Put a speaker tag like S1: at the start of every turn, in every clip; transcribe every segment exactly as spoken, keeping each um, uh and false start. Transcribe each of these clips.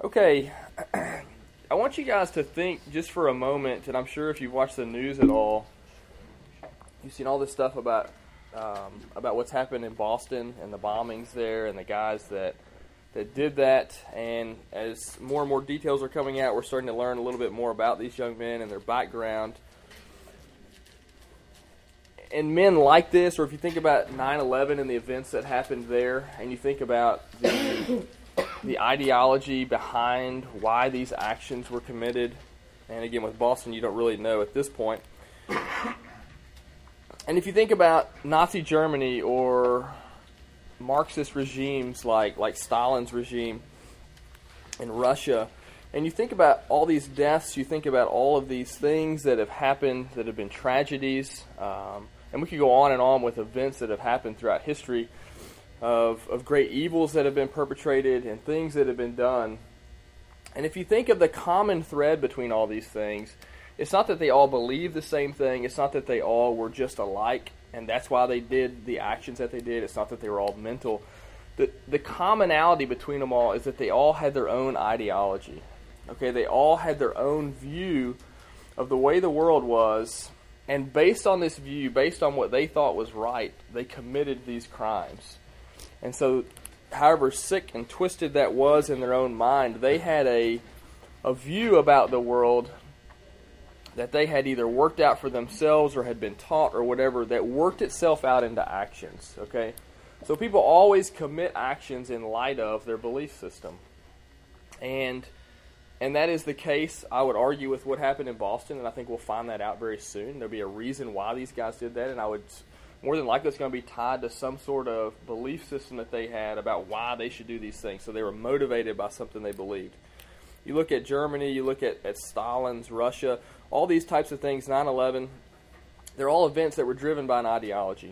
S1: Okay, I want you guys to think just for a moment, and I'm sure if you've watched the news at all, you've seen all this stuff about um, about what's happened in Boston and the bombings there and the guys that that did that. And as more and more details are coming out, we're starting to learn a little bit more about these young men and their background. And men like this, or if you think about nine eleven and the events that happened there, and you think about the the ideology behind why these actions were committed, and again with Boston you don't really know at this point. And if you think about Nazi Germany or Marxist regimes like, like Stalin's regime in Russia, and you think about all these deaths, you think about all of these things that have happened that have been tragedies, um, and we could go on and on with events that have happened throughout history of, of great evils that have been perpetrated and things that have been done. And if you think of the common thread between all these things, it's not that they all believe the same thing. It's not that they all were just alike, and that's why they did the actions that they did. It's not that they were all mental. The, the commonality between them all is that they all had their own ideology. Okay, they all had their own view of the way the world was, and based on this view, based on what they thought was right, they committed these crimes. And so, however sick and twisted that was in their own mind, they had a a view about the world that they had either worked out for themselves or had been taught or whatever that worked itself out into actions. Okay, so people always commit actions in light of their belief system, and and that is the case, I would argue, with what happened in Boston, and I think we'll find that out very soon. There'll be a reason why these guys did that, and I would more than likely it's going to be tied to some sort of belief system that they had about why they should do these things. So they were motivated by something they believed. You look at Germany, you look at, at Stalin's Russia, all these types of things, nine eleven, they're all events that were driven by an ideology.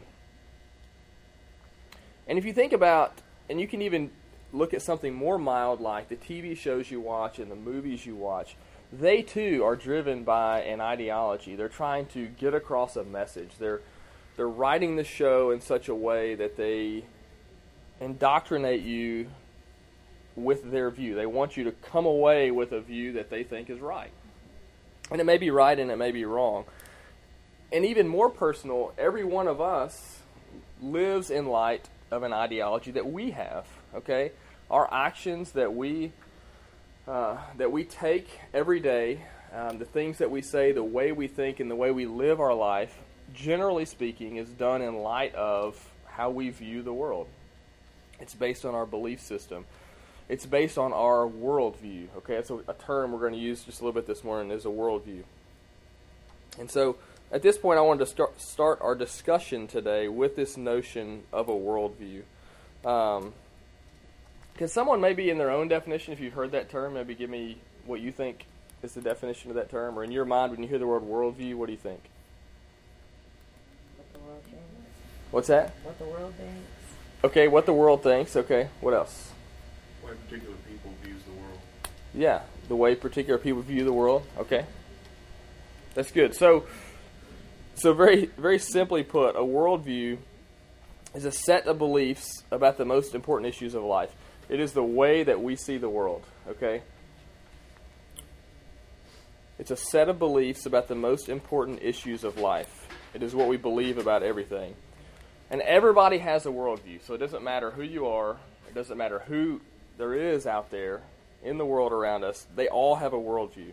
S1: And if you think about, and you can even look at something more mild like the T V shows you watch and the movies you watch, they too are driven by an ideology. They're trying to get across a message. They're they're writing the show in such a way that they indoctrinate you with their view. They want you to come away with a view that they think is right. And it may be right and it may be wrong. And even more personal, every one of us lives in light of an ideology that we have. Okay? Our actions that we uh, that we take every day, um, the things that we say, the way we think, and the way we live our life, generally speaking, is done in light of how we view the world. It's based on our belief system. It's based on our worldview. Okay, that's a, a term we're going to use just a little bit this morning, is a worldview. And so, at this point, I wanted to start, start our discussion today with this notion of a worldview. Um, can someone maybe in their own definition, if you've heard that term, maybe give me what you think is the definition of that term, or in your mind when you hear the word worldview, what do you think?
S2: What the world thinks.
S1: What's that?
S2: What the world thinks.
S1: Okay, what the world thinks. Okay, what else?
S3: The way particular people views the world.
S1: Yeah, the way particular people view the world. Okay, that's good. So, so very, very simply put, a worldview is a set of beliefs about the most important issues of life. It is the way that we see the world. Okay, it's a set of beliefs about the most important issues of life. It is what we believe about everything. And everybody has a worldview, so it doesn't matter who you are. It doesn't matter who there is out there in the world around us. They all have a worldview.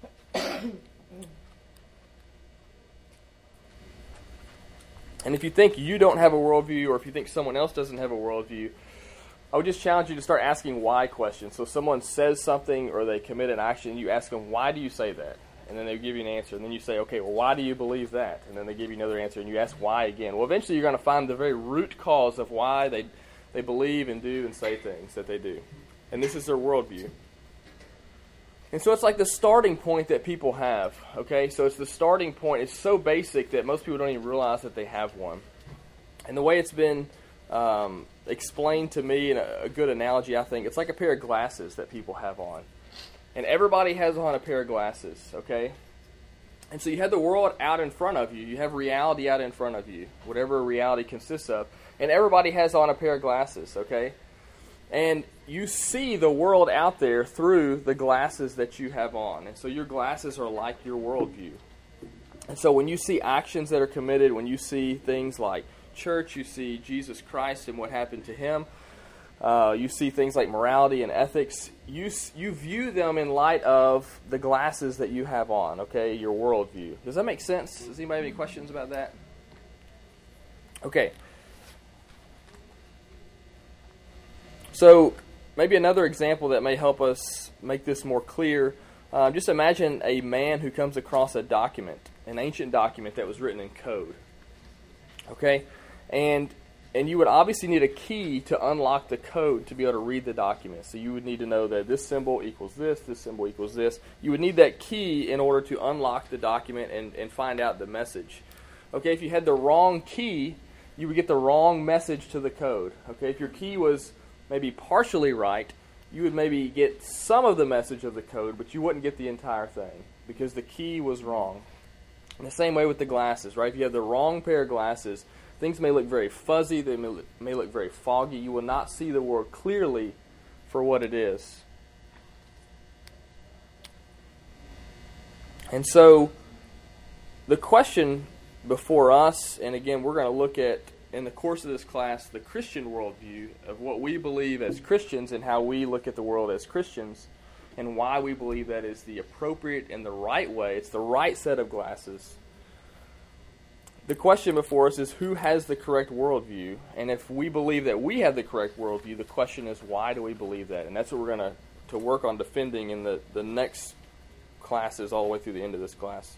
S1: And if you think you don't have a worldview, or if you think someone else doesn't have a worldview, I would just challenge you to start asking why questions. So someone says something or they commit an action, you ask them, why do you say that? And then they give you an answer. And then you say, okay, well, why do you believe that? And then they give you another answer, and you ask why again. Well, eventually you're going to find the very root cause of why they they believe and do and say things that they do. And this is their worldview. And so it's like the starting point that people have, okay? So it's the starting point. It's so basic that most people don't even realize that they have one. And the way it's been um, explained to me, in a, a good analogy, I think, it's like a pair of glasses that people have on. And everybody has on a pair of glasses, okay? And so you have the world out in front of you. You have reality out in front of you, whatever reality consists of. And everybody has on a pair of glasses, okay? And you see the world out there through the glasses that you have on. And so your glasses are like your worldview. And so when you see actions that are committed, when you see things like church, you see Jesus Christ and what happened to him, uh, you see things like morality and ethics, you you view them in light of the glasses that you have on, okay, your worldview. Does that make sense? Does anybody have any questions about that? Okay. So maybe another example that may help us make this more clear. Uh, just imagine a man who comes across a document, an ancient document that was written in code. Okay? And and you would obviously need a key to unlock the code to be able to read the document. So you would need to know that this symbol equals this, this symbol equals this. You would need that key in order to unlock the document and, and find out the message. Okay, if you had the wrong key, you would get the wrong message to the code. Okay, if your key was maybe partially right, you would maybe get some of the message of the code, but you wouldn't get the entire thing because the key was wrong. In the same way with the glasses, right? If you have the wrong pair of glasses, things may look very fuzzy, they may look, may look very foggy. You will not see the world clearly for what it is. And so the question before us, and again, we're going to look at, in the course of this class, the Christian worldview of what we believe as Christians and how we look at the world as Christians and why we believe that is the appropriate and the right way. It's the right set of glasses. The question before us is who has the correct worldview? And if we believe that we have the correct worldview, the question is why do we believe that? And that's what we're going to to work on defending in the, the next classes all the way through the end of this class.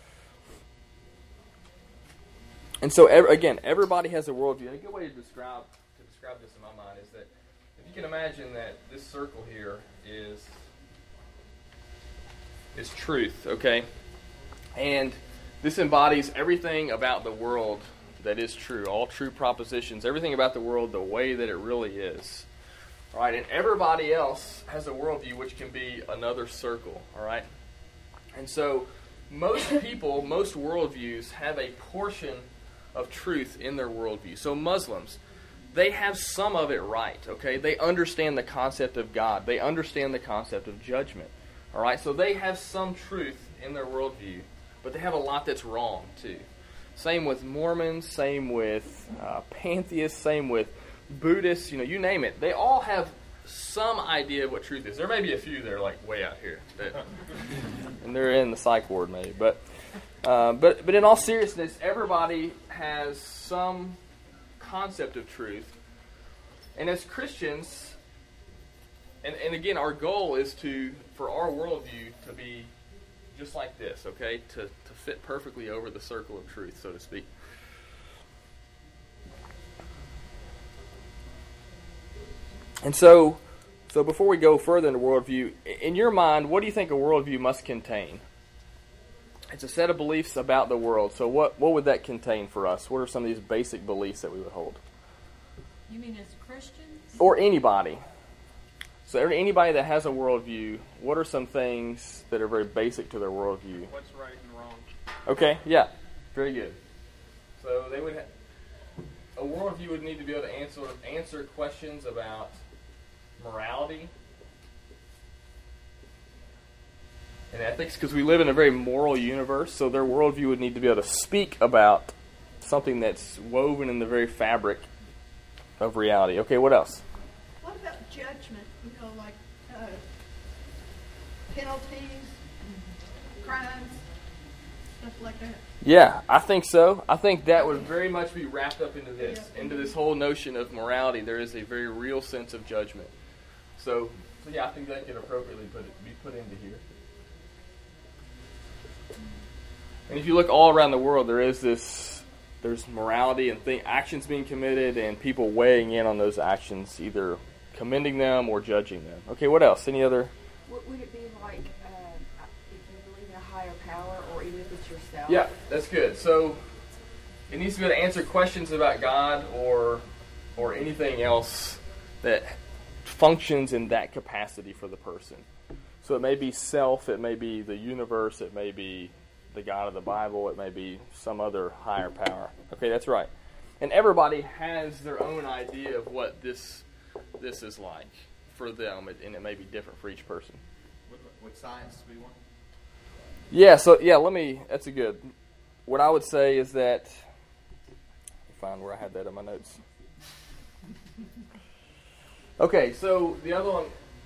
S1: And so, ev- again, everybody has a worldview. A good way to describe to describe this in my mind is that if you can imagine that this circle here is is truth, okay? And this embodies everything about the world that is true, all true propositions, everything about the world the way that it really is. All right, and everybody else has a worldview which can be another circle, all right? And so most people, most worldviews have a portion of truth in their worldview. So Muslims, they have some of it right, okay? They understand the concept of God. They understand the concept of judgment, all right? So they have some truth in their worldview, but they have a lot that's wrong, too. Same with Mormons, same with uh, pantheists, same with Buddhists, you know, you name it. They all have some idea of what truth is. There may be a few that are like way out here, that, and they're in the psych ward maybe. But, uh, but, but in all seriousness, everybody has some concept of truth. And as Christians, and, and again, our goal is to, for our worldview to be just like this, okay? To, to fit perfectly over the circle of truth, so to speak. And so, so before we go further into worldview, in your mind, what do you think a worldview must contain? It's a set of beliefs about the world. So what, what would that contain for us? What are some of these basic beliefs that we would hold?
S2: You mean as Christians?
S1: Or anybody. So anybody that has a worldview, what are some things that are very basic to their worldview?
S3: What's right and wrong?
S1: Okay, yeah, very good. So they would ha- a worldview would need to be able to answer answer questions about morality and ethics, because we live in a very moral universe, so their worldview would need to be able to speak about something that's woven in the very fabric of reality. Okay, what else?
S4: What about judgment? You know, like uh, penalties, crimes, stuff like that.
S1: Yeah, I think so. I think that would very much be wrapped up into this, into this whole notion of morality. There is a very real sense of judgment. So, so yeah, I think that could appropriately put it, be put into here. And if you look all around the world, there is this, there's morality and th- actions being committed and people weighing in on those actions, either commending them or judging them. Okay, what else? Any other?
S5: What would it be like um, if you believe in a higher power, or even if it's yourself?
S1: Yeah, that's good. So it needs to be able to answer questions about God or or anything else that functions in that capacity for the person. So it may be self, it may be the universe, it may be the God of the Bible, it may be some other higher power. Okay, that's right. And everybody has their own idea of what this this is like for them, and it may be different for each person.
S6: Would, would science be one?
S1: Yeah, so, yeah, let me, that's a good, what I would say is that, let me find where I had that in my notes. Okay, so the other one,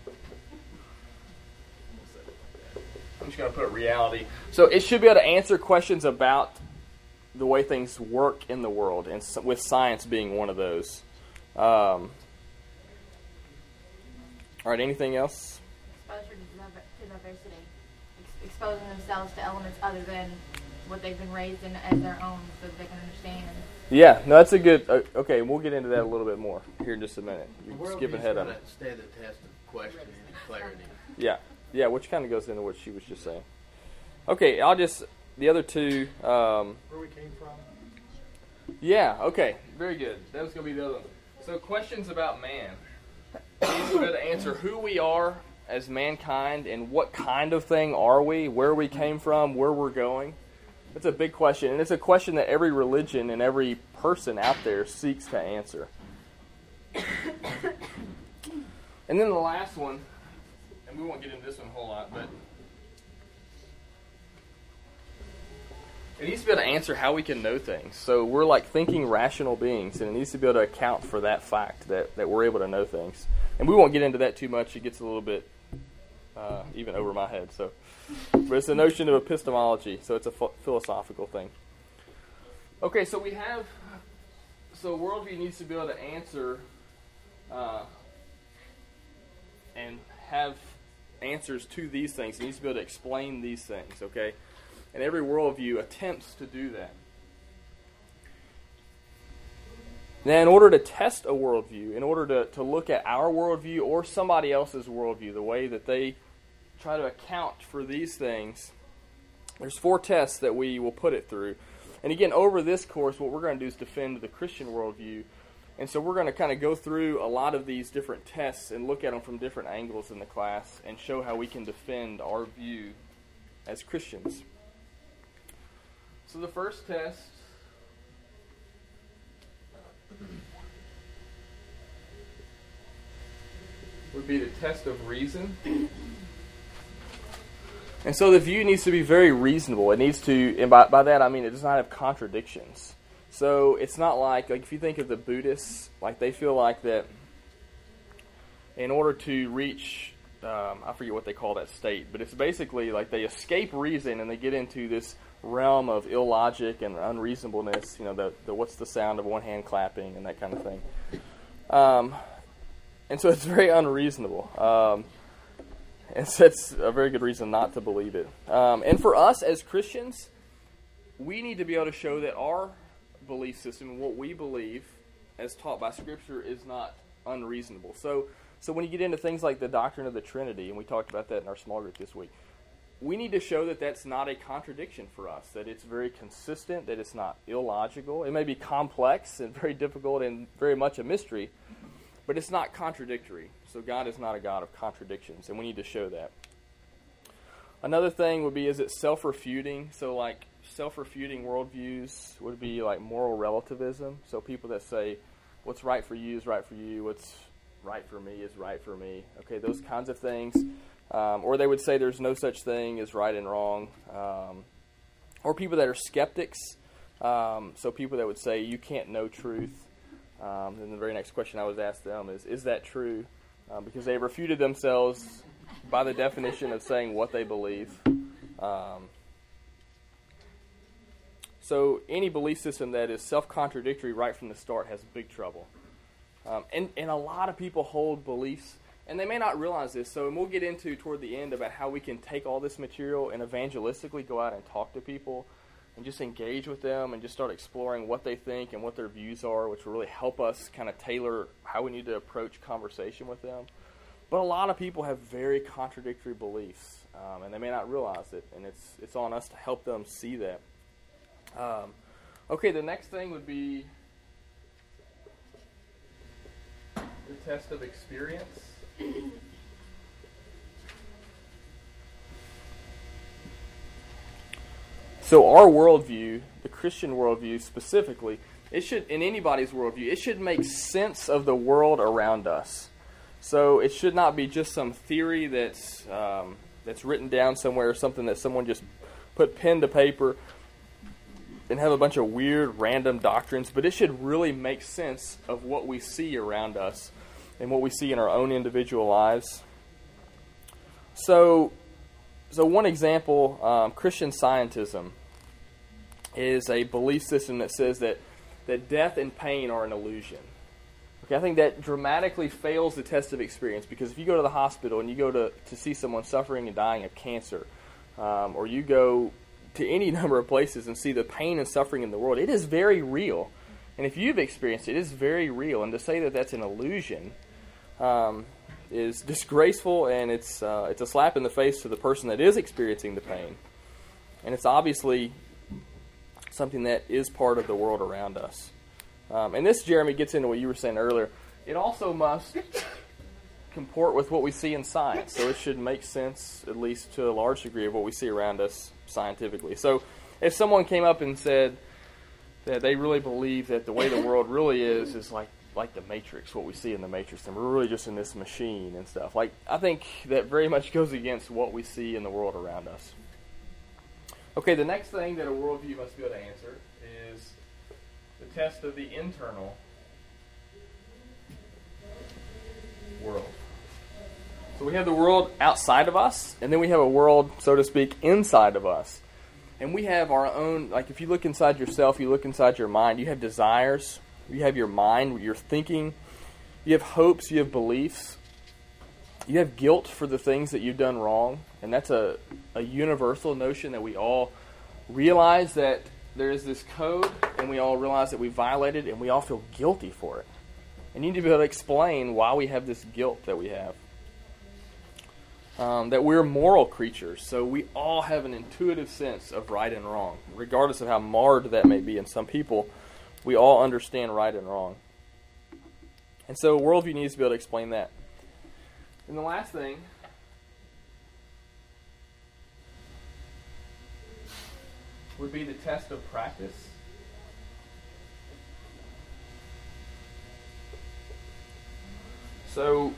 S1: I'm just going to put reality. So it should be able to answer questions about the way things work in the world, and with science being one of those. Um, all right, anything else?
S5: Exposure to diver- to diversity. Ex- exposing themselves to elements other than what they've been raised in as their own, so that they can understand.
S1: Yeah, no, that's a good, uh, okay, we'll get into that a little bit more here in just a minute. You're skipping ahead on it.
S6: Stand the test of questioning and clarity.
S1: Yeah, yeah, which kind of goes into what she was just saying. Okay, I'll just, the other two. Um,
S3: Where we came from?
S1: yeah, okay, very good. That was going to be the other one. So questions about man. We need to be able to answer who we are as mankind and what kind of thing are we, where we came from, where we're going. It's a big question, and it's a question that every religion and every person out there seeks to answer. And then the last one, and we won't get into this one a whole lot, but it needs to be able to answer how we can know things. So we're like thinking rational beings, and it needs to be able to account for that fact that, that we're able to know things. And we won't get into that too much. It gets a little bit uh, even over my head. So, but it's the notion of epistemology, so it's a ph- philosophical thing. Okay, so we have, so worldview needs to be able to answer uh, and have answers to these things. It needs to be able to explain these things, okay? And every worldview attempts to do that. Now, in order to test a worldview, in order to, to look at our worldview or somebody else's worldview, the way that they try to account for these things, there's four tests that we will put it through. And again, over this course, what we're going to do is defend the Christian worldview. And so we're going to kind of go through a lot of these different tests and look at them from different angles in the class and show how we can defend our view as Christians. So the first test would be the test of reason. And so the view needs to be very reasonable. It needs to, and by, by that I mean it does not have contradictions. So it's not like, like if you think of the Buddhists, like they feel like that in order to reach, um, I forget what they call that state, but it's basically like they escape reason and they get into this realm of illogic and unreasonableness, you know, the, the what's the sound of one hand clapping and that kind of thing. Um, and so it's very unreasonable. Um, and so it's a very good reason not to believe it. Um, and for us as Christians, we need to be able to show that our belief system and what we believe as taught by Scripture is not unreasonable. So, so when you get into things like the doctrine of the Trinity, and we talked about that in our small group this week, we need to show that that's not a contradiction for us, that it's very consistent, that it's not illogical. It may be complex and very difficult and very much a mystery, but it's not contradictory. So God is not a God of contradictions, and we need to show that. Another thing would be, is it self-refuting? So like self-refuting worldviews would be like moral relativism. So people that say, what's right for you is right for you, what's right for me is right for me. Okay, those kinds of things. Um, or they would say there's no such thing as right and wrong. Um, or people that are skeptics. Um, so people that would say you can't know truth. Um, and the very next question I was asked them is, is that true? Um, because they refuted themselves by the definition of saying what they believe. Um, so any belief system that is self-contradictory right from the start has big trouble. Um, and, and a lot of people hold beliefs, and they may not realize this, so and we'll get into toward the end about how we can take all this material and evangelistically go out and talk to people and just engage with them and just start exploring what they think and what their views are, which will really help us kind of tailor how we need to approach conversation with them. But a lot of people have very contradictory beliefs, um, and they may not realize it, and it's it's on us to help them see that. Um, okay, the next thing would be the test of experience. So our worldview, the Christian worldview specifically, it should, in anybody's worldview, it should make sense of the world around us. So it should not be just some theory that's um, that's written down somewhere, or something that someone just put pen to paper and have a bunch of weird, random doctrines, but it should really make sense of what we see around us and what we see in our own individual lives. So, so one example, um, Christian Scientism is a belief system that says that, that death and pain are an illusion. Okay, I think that dramatically fails the test of experience, because if you go to the hospital and you go to, to see someone suffering and dying of cancer, um, or you go to any number of places and see the pain and suffering in the world, it is very real. And if you've experienced it, it is very real. And to say that that's an illusion um, is disgraceful, and it's uh, it's a slap in the face to the person that is experiencing the pain. And it's obviously something that is part of the world around us. Um, and this, Jeremy, gets into what you were saying earlier. It also must comport with what we see in science. So it should make sense, at least to a large degree, of what we see around us scientifically. So if someone came up and said that they really believe that the way the world really is is like like the Matrix, what we see in the Matrix, and we're really just in this machine and stuff, like, I think that very much goes against what we see in the world around us. Okay, the next thing that a worldview must be able to answer is the test of the internal world. So we have the world outside of us, and then we have a world, so to speak, inside of us. And we have our own, like if you look inside yourself, you look inside your mind, you have desires, you have your mind, your thinking, you have hopes, you have beliefs, you have guilt for the things that you've done wrong. And that's a, a universal notion that we all realize that there is this code, and we all realize that we violated it, and we all feel guilty for it. And you need to be able to explain why we have this guilt that we have. Um, that we're moral creatures, so we all have an intuitive sense of right and wrong, regardless of how marred that may be in some people. We all understand right and wrong. And so worldview needs to be able to explain that. And the last thing would be the test of practice. So,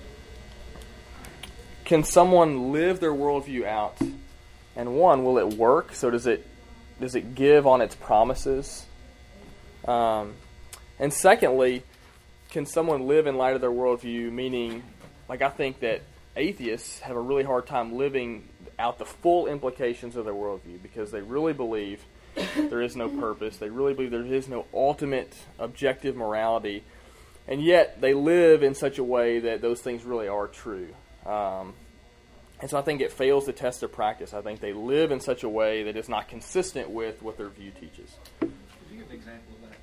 S1: can someone live their worldview out? And one, will it work? So does it does it give on its promises? Um, and secondly, can someone live in light of their worldview? Meaning, like, I think that atheists have a really hard time living out the full implications of their worldview, because they really believe there is no purpose. They really believe there is no ultimate objective morality. And yet they live in such a way that those things really are true. Um, and so I think it fails the test of practice. I think they live in such a way that is not consistent with what their view teaches.
S6: Could you give an example of that?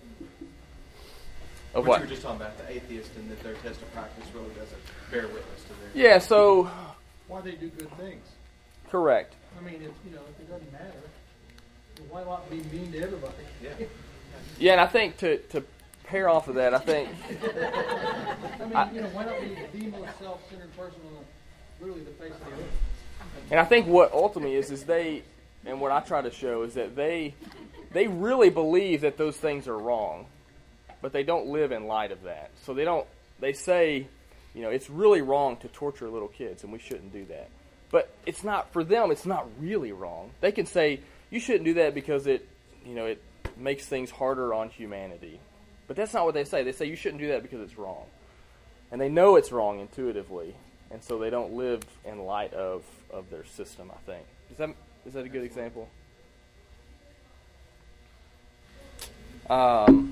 S1: Of
S6: what?
S1: what?
S6: You were just talking about the atheist, and that their test of practice really doesn't bear witness to their...
S1: Yeah, so...
S7: Why they do good things.
S1: Correct.
S7: I mean, if, you know, if it doesn't matter, then why not be mean to everybody?
S6: Yeah.
S1: Yeah, and I think to, to pair off of that, I think...
S7: I mean,
S1: I,
S7: you know, why not be the most self-centered person on the, really the face of the earth?
S1: And I think what ultimately is, is they, and what I try to show is that they, they really believe that those things are wrong, but they don't live in light of that. So they don't, they say, you know, it's really wrong to torture little kids, and we shouldn't do that. But it's not, for them, it's not really wrong. They can say, you shouldn't do that because it, you know, it makes things harder on humanity. But that's not what they say. They say you shouldn't do that because it's wrong. And they know it's wrong intuitively, and so they don't live in light of, of their system, I think. Is that is that a good example? Um,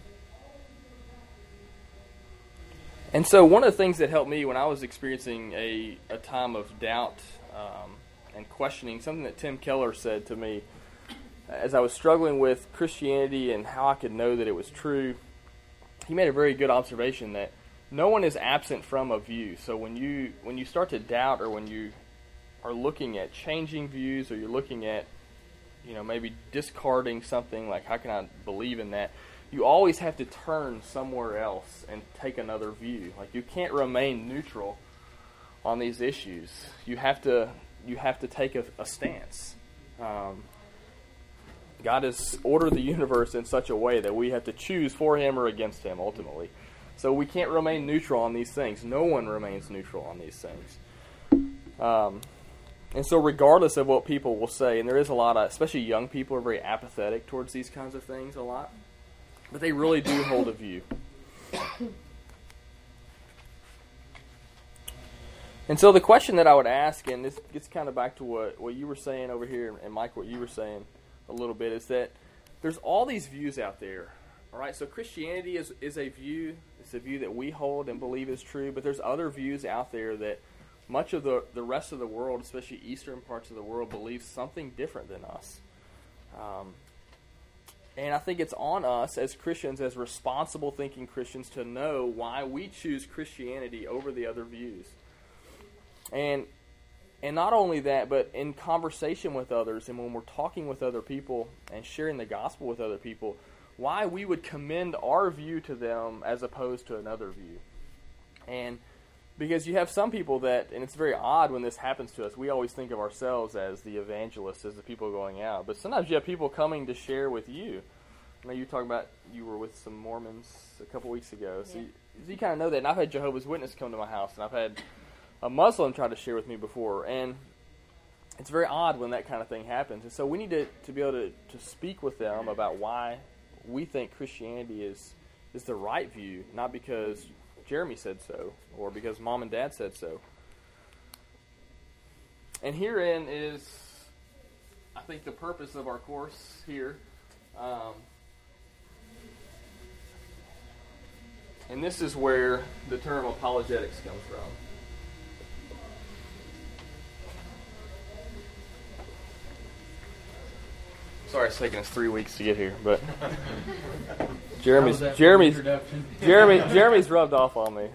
S1: and so one of the things that helped me when I was experiencing a, a time of doubt um, and questioning, something that Tim Keller said to me, as I was struggling with Christianity and how I could know that it was true, he made a very good observation that no one is absent from a view. So when you when you start to doubt, or when you are looking at changing views, or you're looking at, you know, maybe discarding something, like how can I believe in that, you always have to turn somewhere else and take another view. Like, you can't remain neutral on these issues. You have to you have to take a, a stance. Um, God has ordered the universe in such a way that we have to choose for Him or against Him, ultimately. So we can't remain neutral on these things. No one remains neutral on these things. Um, and so regardless of what people will say, and there is a lot of, especially young people are very apathetic towards these kinds of things a lot, but they really do hold a view. And so the question that I would ask, and this gets kind of back to what, what you were saying over here, and Mike, what you were saying a little bit, is that there's all these views out there. All right, so Christianity is, is a view. It's a view that we hold and believe is true, but there's other views out there that much of the, the rest of the world, especially eastern parts of the world, believes something different than us. Um, and I think it's on us as Christians, as responsible thinking Christians, to know why we choose Christianity over the other views. And and not only that, but in conversation with others and when we're talking with other people and sharing the gospel with other people, why we would commend our view to them as opposed to another view. And because you have some people that, and it's very odd when this happens to us, we always think of ourselves as the evangelists, as the people going out. But sometimes you have people coming to share with you. I know you were talking about, you were with some Mormons a couple weeks ago. So,
S5: Yeah.
S1: you, so you kind of know that. And I've had Jehovah's Witnesses come to my house, and I've had a Muslim tried to share with me before, and it's very odd when that kind of thing happens. And so we need to, to be able to, to speak with them about why we think Christianity is is the right view, not because Jeremy said so or because Mom and Dad said so. And herein is, I think, the purpose of our course here. Um, and this is where the term apologetics comes from. Sorry, it's taken us three weeks to get here, but Jeremy's Jeremy's Jeremy Jeremy's rubbed off on me.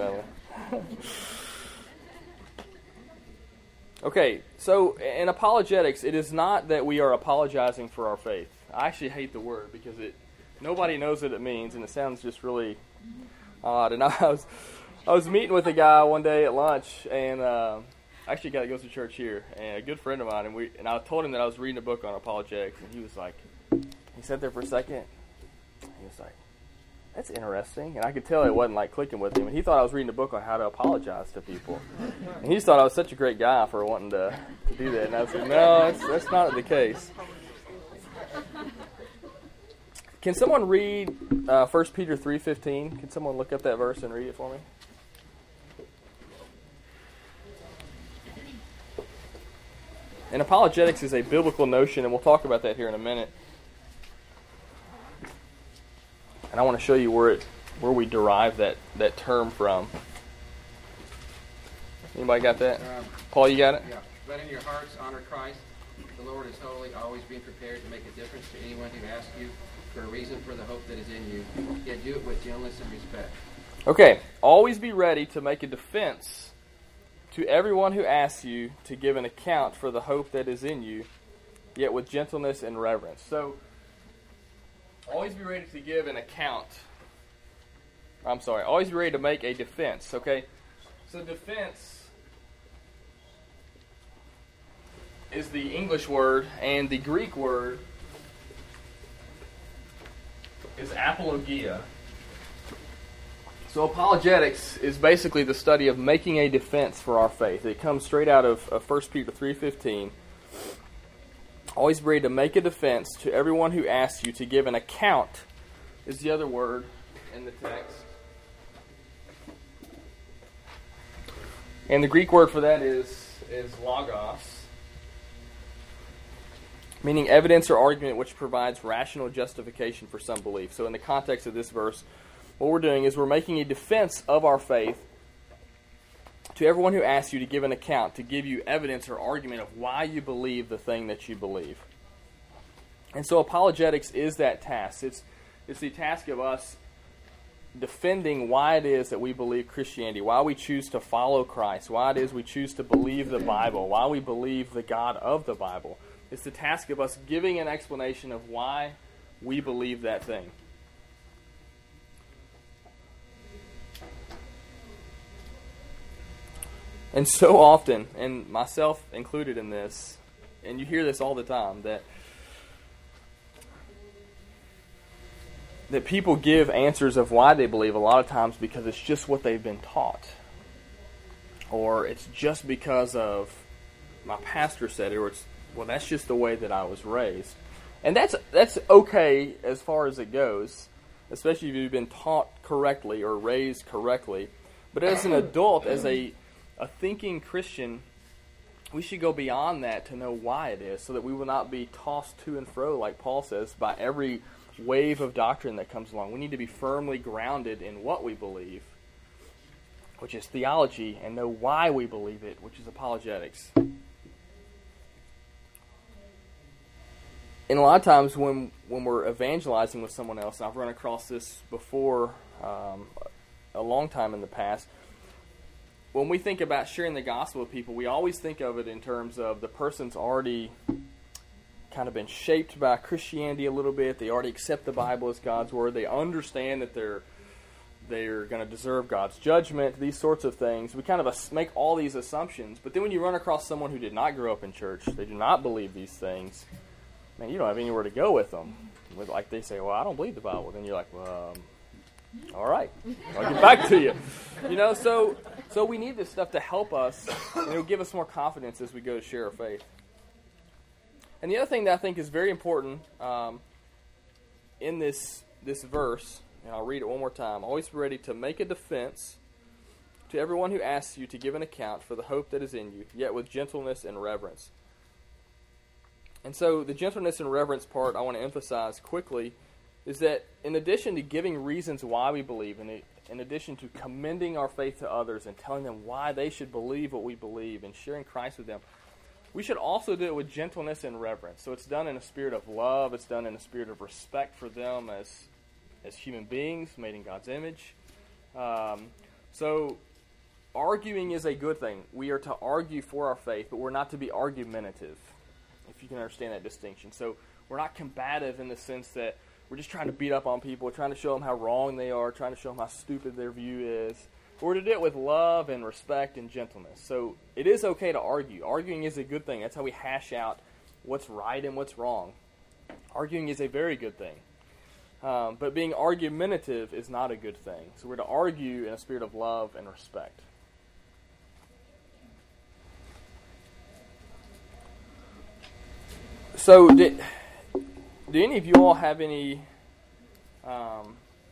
S1: Okay, so in apologetics, it is not that we are apologizing for our faith. I actually hate the word because it nobody knows what it means, and it sounds just really odd. And I was I was meeting with a guy one day at lunch, and. Uh, Actually, a guy that goes to church here, and a good friend of mine, and we and I told him that I was reading a book on apologetics, and he was like, he sat there for a second, he was like, that's interesting, and I could tell it wasn't like clicking with him, and he thought I was reading a book on how to apologize to people, and he just thought I was such a great guy for wanting to, to do that, and I was like, no, that's, that's not the case. Can someone read uh, First Peter three fifteen? Can someone look up that verse and read it for me? And apologetics is a biblical notion, and we'll talk about that here in a minute. And I want to show you where it, where we derive that, that term from. Anybody got that?
S8: Um,
S1: Paul, you got it?
S8: Yeah. Let in your hearts honor Christ. The Lord is holy, always being prepared to make a difference to anyone who asks you for a reason for the hope that is in you. Yet do it with gentleness and respect.
S1: Okay. Always be ready to make a defense to everyone who asks you to give an account for the hope that is in you, yet with gentleness and reverence. So, always be ready to give an account. I'm sorry, always be ready to make a defense, okay? So defense is the English word, and the Greek word is apologia. So apologetics is basically the study of making a defense for our faith. It comes straight out of, of First Peter three fifteen. Always be ready to make a defense to everyone who asks you to give an account, is the other word in the text. And the Greek word for that is, is logos, meaning evidence or argument which provides rational justification for some belief. So in the context of this verse, what we're doing is we're making a defense of our faith to everyone who asks you to give an account, to give you evidence or argument of why you believe the thing that you believe. And so apologetics is that task. It's, it's the task of us defending why it is that we believe Christianity, why we choose to follow Christ, why it is we choose to believe the Bible, why we believe the God of the Bible. It's the task of us giving an explanation of why we believe that thing. And so often, and myself included in this, and you hear this all the time, that that people give answers of why they believe a lot of times because it's just what they've been taught. Or it's just because of my pastor said it, or it's, well, that's just the way that I was raised. And that's that's okay as far as it goes, especially if you've been taught correctly or raised correctly. But as an adult, as a, a thinking Christian, we should go beyond that to know why it is, so that we will not be tossed to and fro, like Paul says, by every wave of doctrine that comes along. We need to be firmly grounded in what we believe, which is theology, and know why we believe it, which is apologetics. And a lot of times when when we're evangelizing with someone else, and I've run across this before um, a long time in the past, when we think about sharing the gospel with people, we always think of it in terms of the person's already kind of been shaped by Christianity a little bit. They already accept the Bible as God's word. They understand that they're they're going to deserve God's judgment, these sorts of things. We kind of make all these assumptions. But then when you run across someone who did not grow up in church, they do not believe these things, man, you don't have anywhere to go with them. With, like they say, well, I don't believe the Bible. Then you're like, well, um, all right, I'll get back to you. You know, so so we need this stuff to help us, and it'll give us more confidence as we go to share our faith. And the other thing that I think is very important um, in this this verse, and I'll read it one more time. Always be ready to make a defense to everyone who asks you to give an account for the hope that is in you, yet with gentleness and reverence. And so the gentleness and reverence part I want to emphasize quickly is that in addition to giving reasons why we believe, and in addition to commending our faith to others and telling them why they should believe what we believe and sharing Christ with them, we should also do it with gentleness and reverence. So it's done in a spirit of love. It's done in a spirit of respect for them as as human beings made in God's image. Um, so arguing is a good thing. We are to argue for our faith, but we're not to be argumentative, if you can understand that distinction. So we're not combative in the sense that we're just trying to beat up on people, trying to show them how wrong they are, trying to show them how stupid their view is. We're to do it with love and respect and gentleness. So it is okay to argue. Arguing is a good thing. That's how we hash out what's right and what's wrong. Arguing is a very good thing. Um, but being argumentative is not a good thing. So we're to argue in a spirit of love and respect. So did, do any of you all have any um,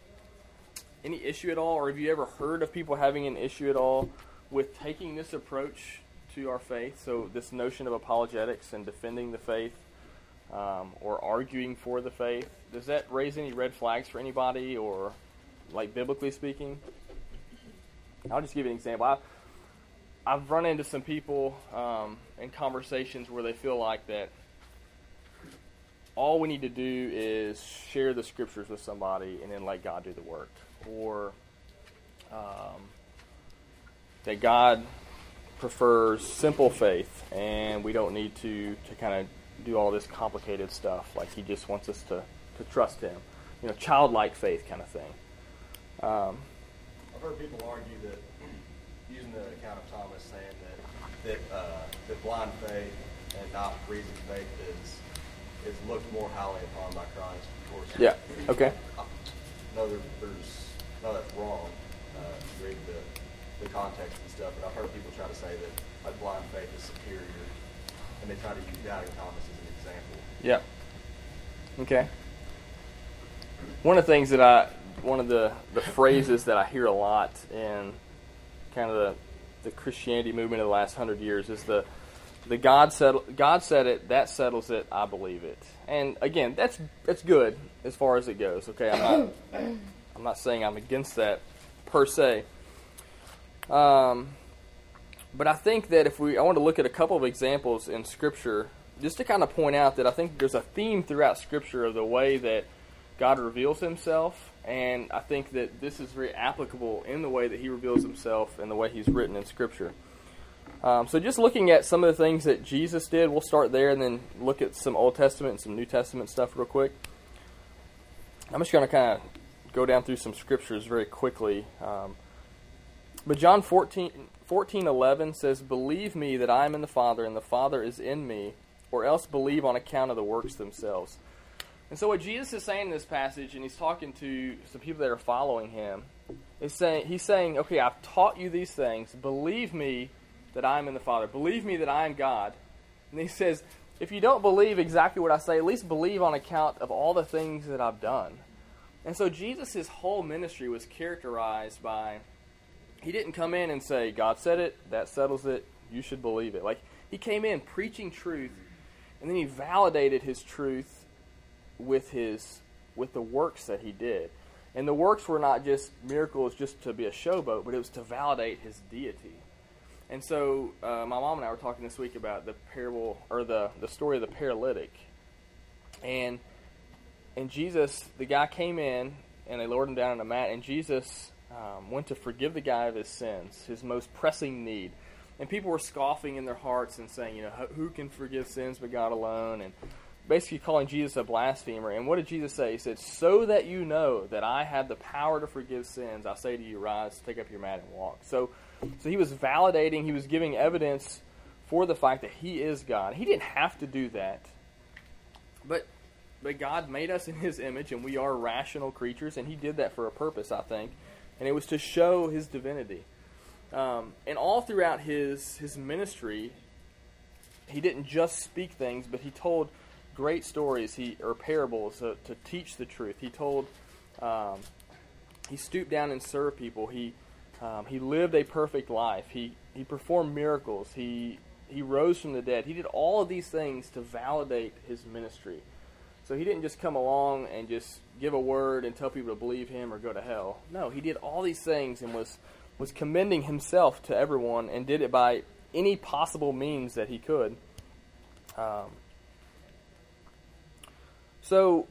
S1: any issue at all, or have you ever heard of people having an issue at all with taking this approach to our faith? So this notion of apologetics and defending the faith, um, or arguing for the faith, does that raise any red flags for anybody, or like biblically speaking? I'll just give you an example. I, I've run into some people um, in conversations where they feel like that all we need to do is share the scriptures with somebody and then let God do the work. Or um, that God prefers simple faith and we don't need to, to kind of do all this complicated stuff. Like he just wants us to, to trust him. You know, childlike faith kind of thing. Um,
S9: I've heard people argue that, using the account of Thomas, saying that that, uh, that blind faith and not reasoned faith is is looked more highly upon by Christ. Of course.
S1: Yeah. Okay.
S9: No, there, there's no, that's wrong. Uh, read the the context and stuff, but I've heard people try to say that like blind faith is superior, and they try to use doubting Thomas as an example.
S1: Yeah. Okay. One of the things that I, one of the, the phrases that I hear a lot in kind of the the Christianity movement of the last hundred years is the The God said, God said it, that settles it, I believe it. And again, that's that's good as far as it goes. Okay, I'm not I'm not saying I'm against that per se. Um, but I think that if we, I want to look at a couple of examples in Scripture just to kind of point out that I think there's a theme throughout Scripture of the way that God reveals Himself, and I think that this is very applicable in the way that He reveals Himself and the way He's written in Scripture. Um, so just looking at some of the things that Jesus did, we'll start there and then look at some Old Testament and some New Testament stuff real quick. I'm just going to kind of go down through some scriptures very quickly. Um, but John fourteen, fourteen eleven says, "Believe me that I am in the Father and the Father is in me, or else believe on account of the works themselves." And so what Jesus is saying in this passage, and he's talking to some people that are following him, is saying he's saying, okay, I've taught you these things. Believe me that I am in the Father. Believe me that I am God. And he says, if you don't believe exactly what I say, at least believe on account of all the things that I've done. And so Jesus' whole ministry was characterized by, he didn't come in and say, God said it, that settles it, you should believe it. Like, he came in preaching truth, and then he validated his truth with his with the works that he did. And the works were not just miracles just to be a showboat, but it was to validate his deity. And so uh, my mom and I were talking this week about the parable, or the, the story of the paralytic. And and Jesus, the guy came in, and they lowered him down on a mat, and Jesus um, went to forgive the guy of his sins, his most pressing need. And people were scoffing in their hearts and saying, you know, who can forgive sins but God alone? And basically calling Jesus a blasphemer. And what did Jesus say? He said, so that you know that I have the power to forgive sins, I say to you, rise, take up your mat and walk. So, so he was validating, he was giving evidence for the fact that he is God. He didn't have to do that. But but God made us in his image, and we are rational creatures, and he did that for a purpose, I think. And it was to show his divinity. Um, and all throughout his his ministry, he didn't just speak things, but he told great stories, he or parables uh, to teach the truth. He told, um, he stooped down and served people. He um, he lived a perfect life. He he performed miracles. He he rose from the dead. He did all of these things to validate his ministry. So he didn't just come along and just give a word and tell people to believe him or go to hell. No, he did all these things and was was commending himself to everyone, and did it by any possible means that he could. Um, so,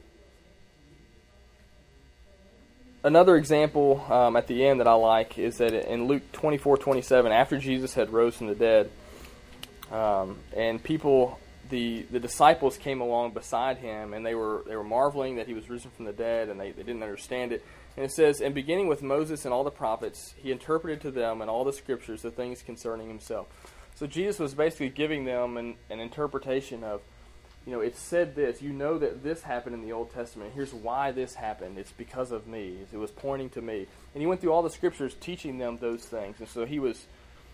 S1: another example um, at the end that I like is that in Luke twenty-four twenty-seven, after Jesus had rose from the dead, um, and people, the the disciples came along beside him, and they were they were marveling that he was risen from the dead, and they, they didn't understand it. And it says, and beginning with Moses and all the prophets, he interpreted to them in all the scriptures the things concerning himself. So Jesus was basically giving them an, an interpretation of, you know, it said this. You know that this happened in the Old Testament. Here's why this happened. It's because of me. It was pointing to me. And he went through all the scriptures teaching them those things. And so he was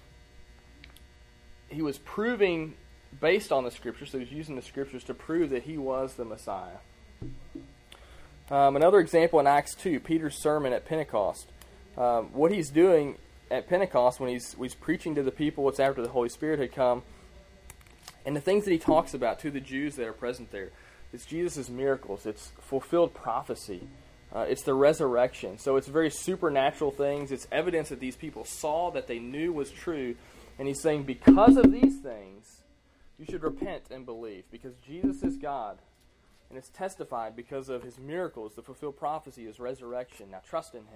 S1: he was proving, based on the scriptures, so he was using the scriptures to prove that he was the Messiah. Um, another example in Acts two, Peter's sermon at Pentecost. Um, what he's doing at Pentecost when he's, when he's preaching to the people, it's after the Holy Spirit had come, and the things that he talks about to the Jews that are present there, it's Jesus' miracles, it's fulfilled prophecy, uh, it's the resurrection. So it's very supernatural things. It's evidence that these people saw, that they knew was true, and he's saying, because of these things, you should repent and believe, because Jesus is God. And it's testified because of his miracles, the fulfilled prophecy, his resurrection. Now trust in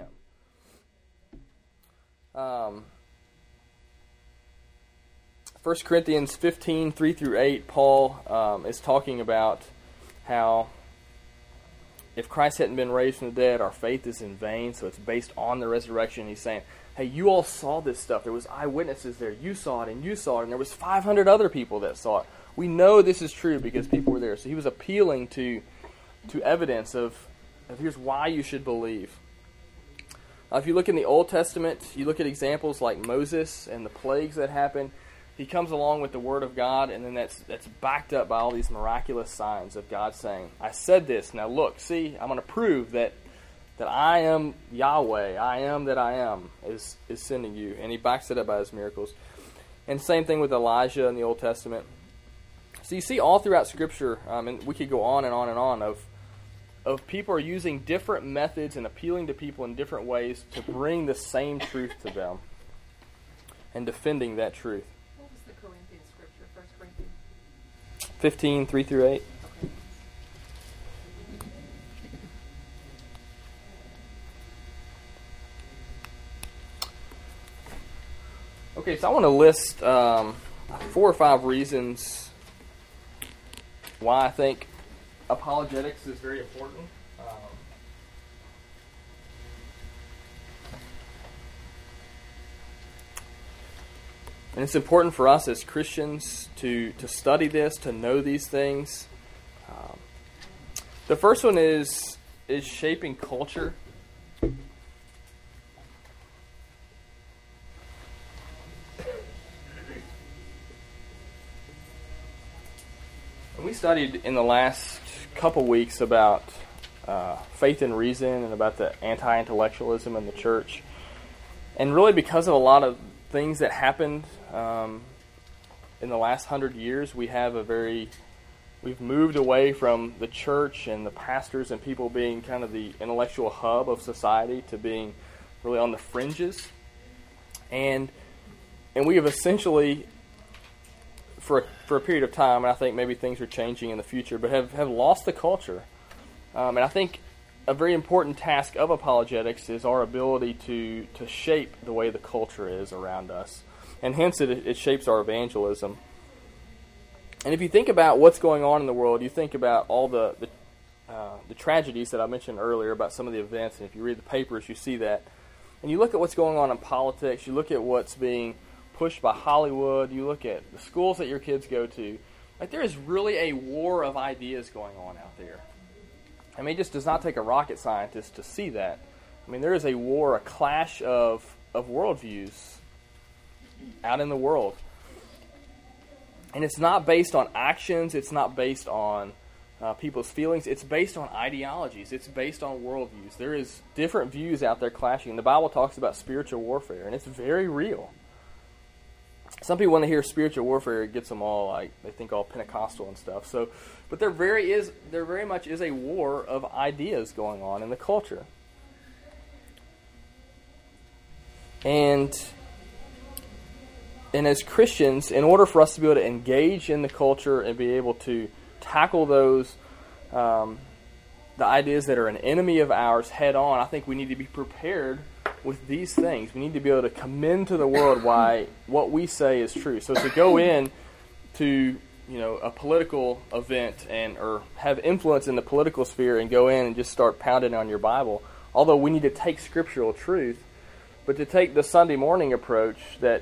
S1: him. Um, First Corinthians fifteen, three through eight, Paul um, is talking about how if Christ hadn't been raised from the dead, our faith is in vain. So it's based on the resurrection. He's saying, hey, you all saw this stuff. There was eyewitnesses there. You saw it and you saw it. And there was five hundred other people that saw it. We know this is true because people were there. So he was appealing to to evidence of, of here's why you should believe. Uh, if you look in the Old Testament, you look at examples like Moses and the plagues that happened. He comes along with the Word of God, and then that's that's backed up by all these miraculous signs of God saying, I said this, now look, see, I'm going to prove that that I am Yahweh, I am that I am, is, is sending you. And he backs it up by his miracles. And same thing with Elijah in the Old Testament. So you see all throughout Scripture, um, and we could go on and on and on, of of people are using different methods and appealing to people in different ways to bring the same truth to them and defending that truth.
S2: What was the Corinthian scripture, First Corinthians?
S1: fifteen, three through eight. Okay, so I want to list um, four or five reasons why I think apologetics is very important. Um, and it's important for us as Christians to, to study this, to know these things. Um, The first one is is shaping culture. We studied in the last couple weeks about uh, faith and reason and about the anti-intellectualism in the church. And really because of a lot of things that happened um, in the last hundred years, we have a very, we've moved away from the church and the pastors and people being kind of the intellectual hub of society to being really on the fringes. And and we have essentially, for a, for a period of time, and I think maybe things are changing in the future, but have, have lost the culture. Um, and I think a very important task of apologetics is our ability to, to shape the way the culture is around us. And hence it, it shapes our evangelism. And if you think about what's going on in the world, you think about all the, the, uh, the tragedies that I mentioned earlier about some of the events, and if you read the papers, you see that. And you look at what's going on in politics, you look at what's being pushed by Hollywood, you look at the schools that your kids go to, like there is really a war of ideas going on out there. I mean, it just does not take a rocket scientist to see that. I mean, there is a war, a clash of, of worldviews out in the world. And it's not based on actions, it's not based on uh, people's feelings, it's based on ideologies, it's based on worldviews. There is different views out there clashing. The Bible talks about spiritual warfare, and it's very real. Some people, when they hear spiritual warfare, it gets them all like, they think all Pentecostal and stuff. So, but there very is, there very much is a war of ideas going on in the culture. And, and as Christians, in order for us to be able to engage in the culture and be able to tackle those, um, the ideas that are an enemy of ours head on, I think we need to be prepared with these things. We need to be able to commend to the world why what we say is true. So to go in to, you know, a political event and or have influence in the political sphere and go in and just start pounding on your Bible, although we need to take scriptural truth, but to take the Sunday morning approach that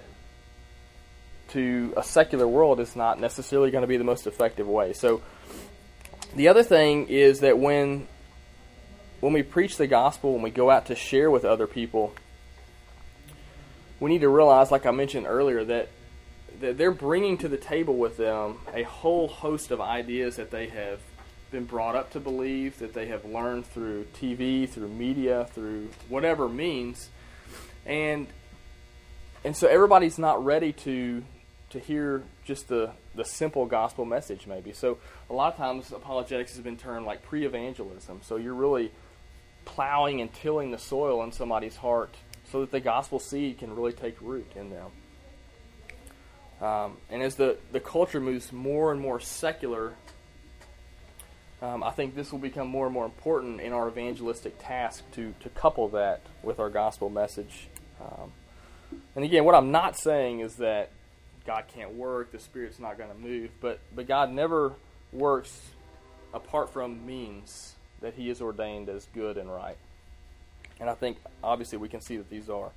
S1: to a secular world is not necessarily going to be the most effective way. So the other thing is that when When we preach the gospel, when we go out to share with other people, we need to realize, like I mentioned earlier, that, that they're bringing to the table with them a whole host of ideas that they have been brought up to believe, that they have learned through T V, through media, through whatever means. And and so everybody's not ready to to hear just the, the simple gospel message, maybe. So a lot of times apologetics has been termed like pre-evangelism. So you're really plowing and tilling the soil in somebody's heart so that the gospel seed can really take root in them. Um, and as the, the culture moves more and more secular, um, I think this will become more and more important in our evangelistic task to, to couple that with our gospel message. Um, and again, what I'm not saying is that God can't work, the Spirit's not going to move, but, but God never works apart from means that He has ordained as good and right. And I think, obviously, we can see that these are.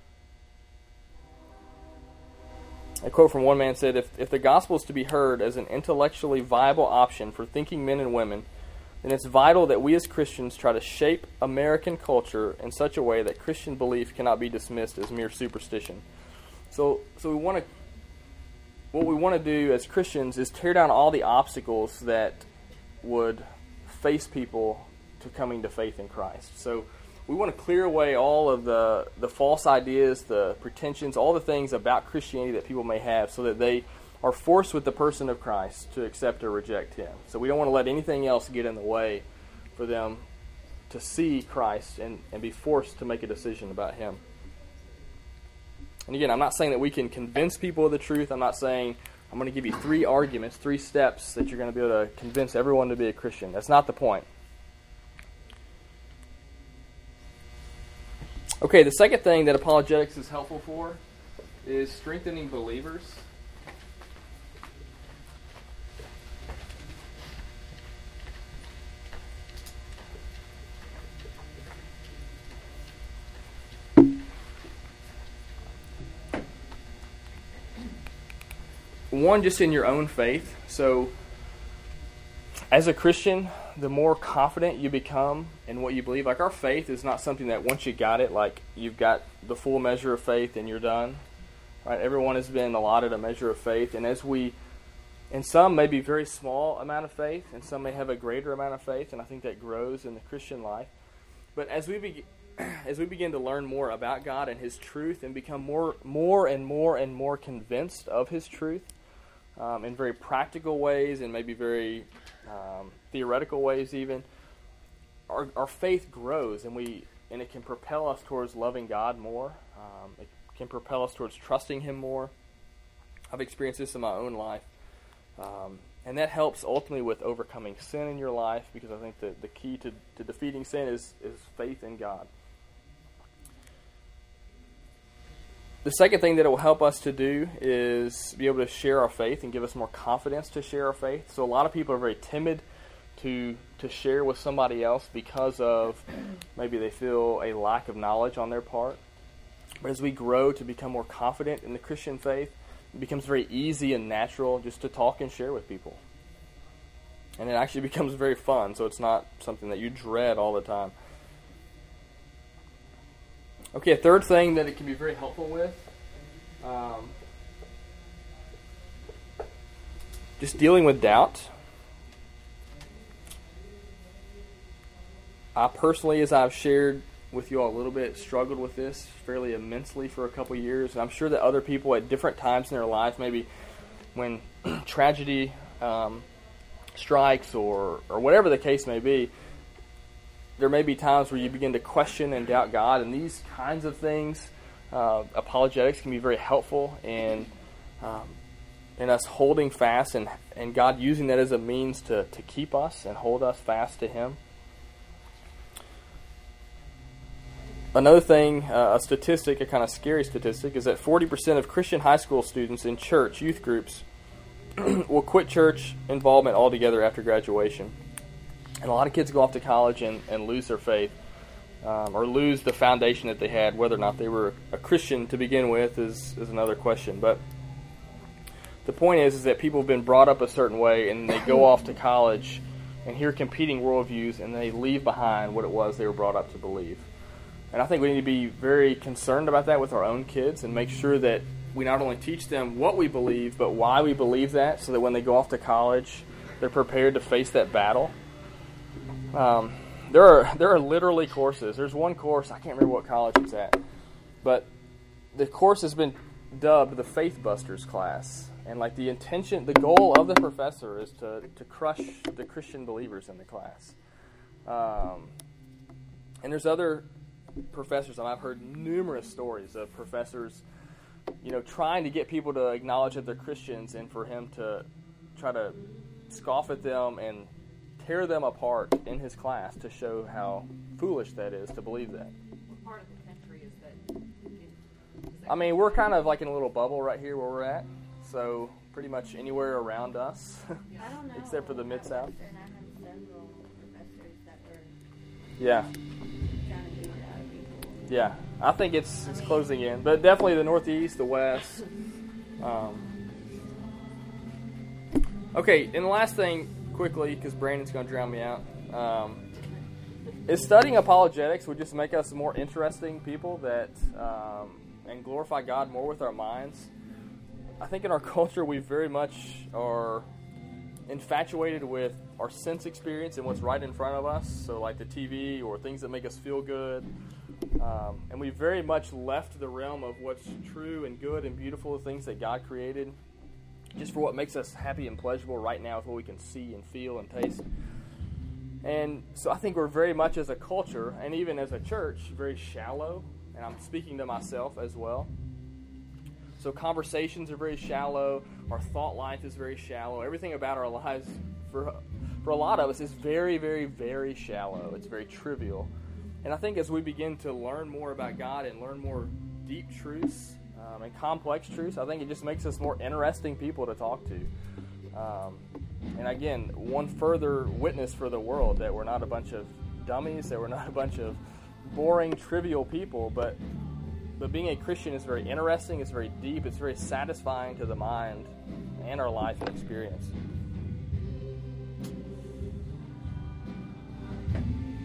S1: A quote from one man said, if, if the gospel is to be heard as an intellectually viable option for thinking men and women, then it's vital that we as Christians try to shape American culture in such a way that Christian belief cannot be dismissed as mere superstition. So, so we want to, what we want to do as Christians is tear down all the obstacles that would face people to coming to faith in Christ. So we want to clear away all of the, the false ideas, the pretensions, all the things about Christianity that people may have so that they are forced with the person of Christ to accept or reject Him. So we don't want to let anything else get in the way for them to see Christ and, and be forced to make a decision about Him. And again, I'm not saying that we can convince people of the truth. I'm not saying I'm going to give you three arguments, three steps that you're going to be able to convince everyone to be a Christian. That's not the point. Okay, the second thing that apologetics is helpful for is strengthening believers. One, just in your own faith. So, as a Christian, the more confident you become in what you believe. Like, our faith is not something that once you got it, like you've got the full measure of faith and you're done. Right? Everyone has been allotted a measure of faith, and as we, and some may be very small amount of faith, and some may have a greater amount of faith, and I think that grows in the Christian life. But as we begin, as we begin to learn more about God and His truth, and become more, more and more and more convinced of His truth, um, in very practical ways and maybe very um, theoretical ways, even, our our faith grows, and we and it can propel us towards loving God more. Um, it can propel us towards trusting Him more. I've experienced this in my own life. Um, and that helps ultimately with overcoming sin in your life, because I think that the key to, to defeating sin is, is faith in God. The second thing that it will help us to do is be able to share our faith and give us more confidence to share our faith. So a lot of people are very timid to to share with somebody else because of maybe they feel a lack of knowledge on their part. But as we grow to become more confident in the Christian faith, it becomes very easy and natural just to talk and share with people. And it actually becomes very fun, so it's not something that you dread all the time. Okay, a third thing that it can be very helpful with, um, just dealing with doubt. I personally, as I've shared with you all a little bit, struggled with this fairly immensely for a couple years. And I'm sure that other people at different times in their life, maybe when tragedy um, strikes or, or whatever the case may be, there may be times where you begin to question and doubt God. And these kinds of things, uh, apologetics can be very helpful in um, in us holding fast and, and God using that as a means to, to keep us and hold us fast to Him. Another thing, uh, a statistic, a kind of scary statistic, is that forty percent of Christian high school students in church, youth groups, will quit church involvement altogether after graduation. And a lot of kids go off to college and, and lose their faith, um, or lose the foundation that they had. Whether or not they were a Christian to begin with is, is another question. But the point is, is that people have been brought up a certain way, and they go off to college and hear competing worldviews, and they leave behind what it was they were brought up to believe. And I think we need to be very concerned about that with our own kids and make sure that we not only teach them what we believe, but why we believe that, so that when they go off to college, they're prepared to face that battle. Um, there are there are literally courses. There's one course, I can't remember what college it's at, but the course has been dubbed the Faith Busters class. And like the intention, the goal of the professor is to, to crush the Christian believers in the class. Um, and there's other professors, and I've heard numerous stories of professors, you know, trying to get people to acknowledge that they're Christians, and for him to try to scoff at them and tear them apart in his class to show how foolish that is to believe that.
S2: What part of the country is that? Is that
S1: I mean, we're kind of like in a little bubble right here where we're at, so pretty much anywhere around us,
S5: I don't know.
S1: except for the Mid-South.
S5: And I have several professors that were
S1: Yeah.
S5: trying to do it out of people.
S1: Yeah, I think it's it's closing in, but definitely the Northeast, the West. Um, okay, and the last thing, quickly, because Brandon's going to drown me out, um, is studying apologetics would just make us more interesting people that um, and glorify God more with our minds. I think in our culture we very much are infatuated with our sense experience and what's right in front of us, so like the T V or things that make us feel good. Um, and we very much left the realm of what's true and good and beautiful, the things that God created, just for what makes us happy and pleasurable right now with what we can see and feel and taste. And so I think we're very much as a culture, and even as a church, very shallow, and I'm speaking to myself as well. So conversations are very shallow, our thought life is very shallow, everything about our lives, for, for a lot of us, is very, very, very shallow. It's very trivial. And I think as we begin to learn more about God and learn more deep truths um, and complex truths, I think it just makes us more interesting people to talk to. Um, and again, one further witness for the world that we're not a bunch of dummies, that we're not a bunch of boring, trivial people, but but being a Christian is very interesting, it's very deep, it's very satisfying to the mind and our life and experience.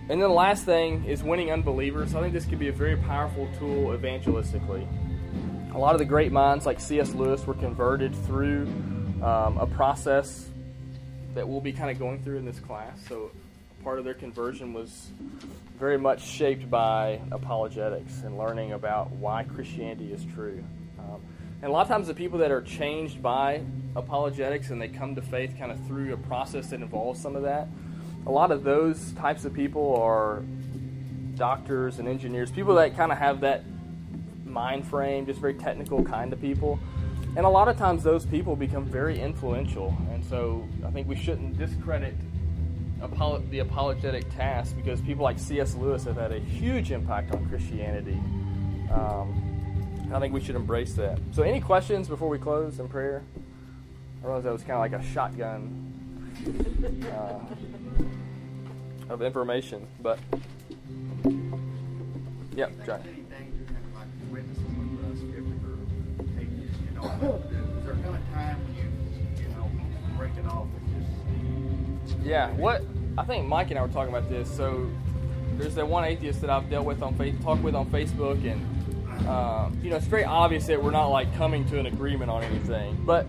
S1: And then the last thing is winning unbelievers. I think this could be a very powerful tool evangelistically. A lot of the great minds like C S Lewis were converted through um, a process that we'll be kind of going through in this class. So part of their conversion was very much shaped by apologetics and learning about why Christianity is true. Um, and a lot of times the people that are changed by apologetics and they come to faith kind of through a process that involves some of that, a lot of those types of people are doctors and engineers, people that kind of have that mind frame, just very technical kind of people. And a lot of times those people become very influential. And so I think we shouldn't discredit apolo- the apologetic task, because people like C S Lewis have had a huge impact on Christianity. Um, I think we should embrace that. So any questions before we close in prayer? I realize that was kind of like a shotgun uh, of information, but yeah, John.
S10: Any danger in like witnessing with uh, skeptical atheists, you know? Is there come a time when you, you know, break it off and just?
S1: Yeah, what I think Mike and I were talking about this. So there's that one atheist that I've dealt with on face, talked with on Facebook, and uh, you know, it's very obvious that we're not like coming to an agreement on anything, but.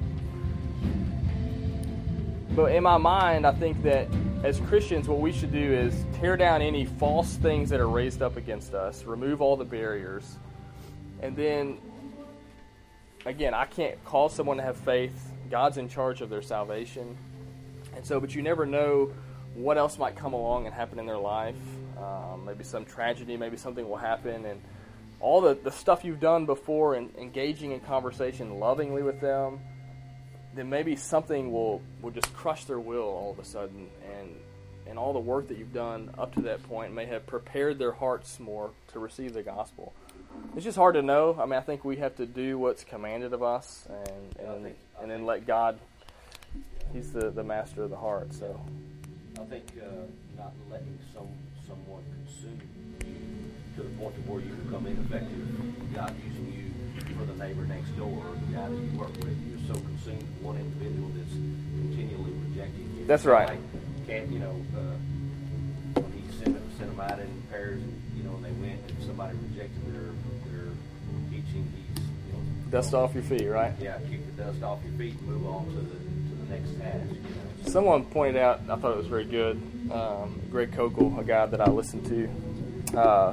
S1: But in my mind, I think that as Christians, what we should do is tear down any false things that are raised up against us, remove all the barriers, and then, again, I can't call someone to have faith. God's in charge of their salvation. And so, but you never know what else might come along and happen in their life. Um, maybe some tragedy, maybe something will happen, and all the, the stuff you've done before and engaging in conversation lovingly with them, then maybe something will, will just crush their will all of a sudden, and and all the work that you've done up to that point may have prepared their hearts more to receive the gospel. It's just hard to know. I mean, I think we have to do what's commanded of us, and and, and then let God, He's the, the master of the heart. So
S11: I think uh, not letting some someone consume you to the point of where you become ineffective, God using you for the neighbor next door or the guy that you work with. You're so consumed with one individual that's continually rejecting you.
S1: That's right.
S11: Like, can't, you know, uh, when he sent, sent them out in pairs, and, you know, and they went and somebody rejected their, their teaching, he's, you know.
S1: Dust off your feet, right?
S11: Yeah, kick the dust off your feet and move on to the, to the next task, you know.
S1: Someone pointed out, I thought it was very good, um, Greg Kokel, a guy that I listened to, uh,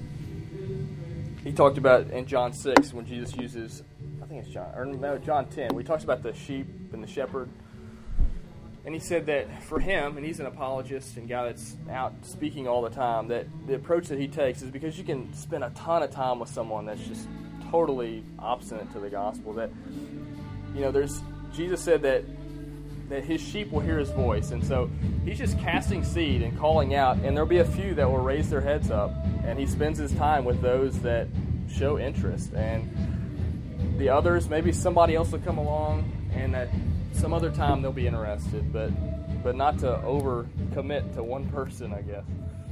S1: he talked about in John six when Jesus uses, I think it's John, or no, John ten, where he talks about the sheep and the shepherd. And he said that for him, and he's an apologist and guy that's out speaking all the time, that the approach that he takes is because you can spend a ton of time with someone that's just totally obstinate to the gospel. That, you know, there's, Jesus said that that his sheep will hear his voice. And so he's just casting seed and calling out, and there'll be a few that will raise their heads up. And he spends his time with those that show interest. And the others, maybe somebody else will come along, and at some other time they'll be interested, but but not to over commit to one person, I guess.